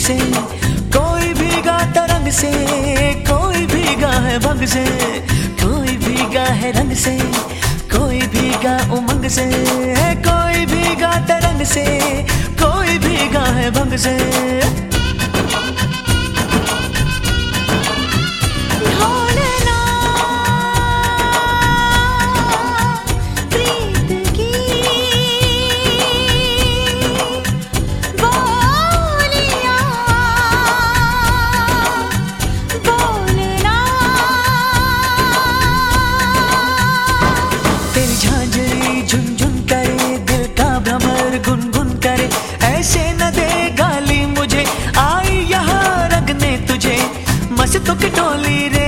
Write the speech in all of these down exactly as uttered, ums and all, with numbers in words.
से, कोई भीगा तरंग से, कोई भीगा है भंग से, कोई भीगा है रंग से, कोई भीगा उमंग से, कोई भीगा तरंग से, कोई भीगा है भंग से। झांझरी झुनझुन करे, दिल का भ्रमर गुनगुन करे, ऐसे न दे गाली मुझे, आई यहाँ रगने तुझे, मस्तों की टोली रे।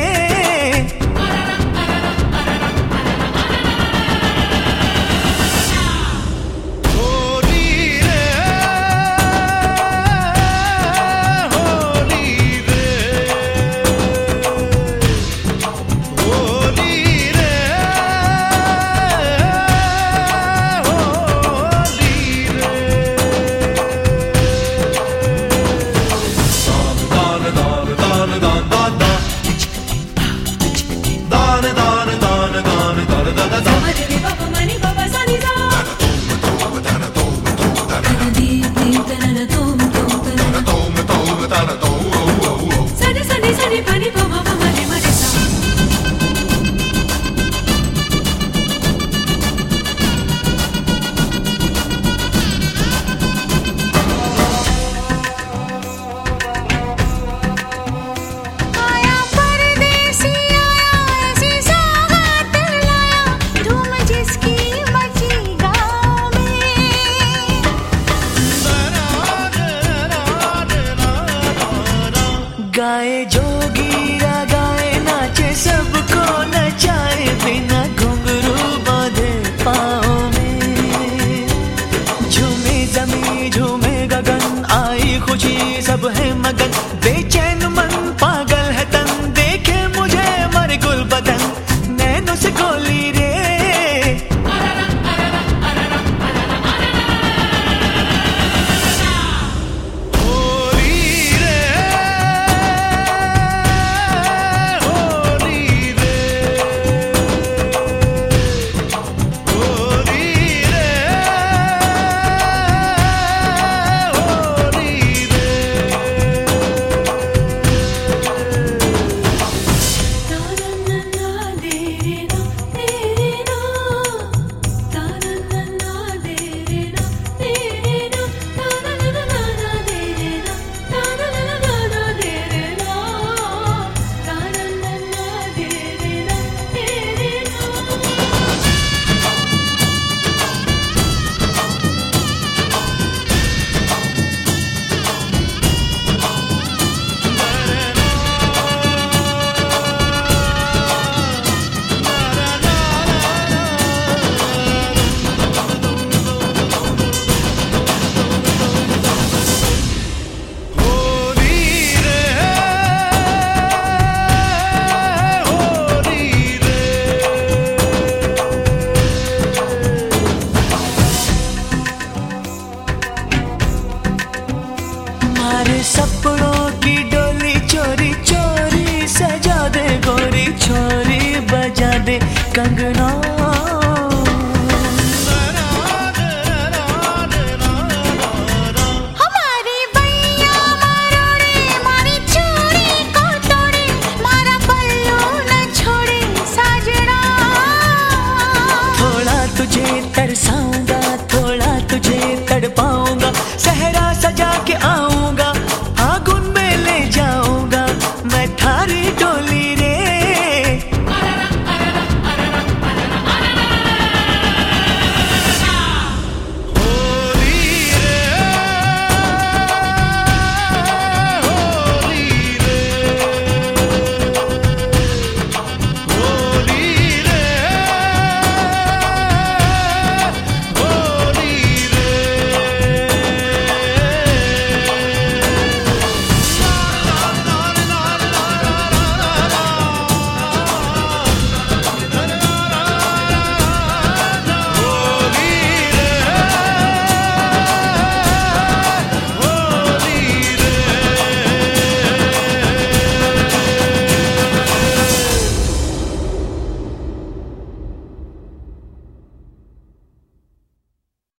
गाए जोगीरा गाए नाचे, सबको नचाए, बिना घुंघरू बांधे पाँव में, झूमे जमी झूमे गगन, आई खुशी सब है मगन।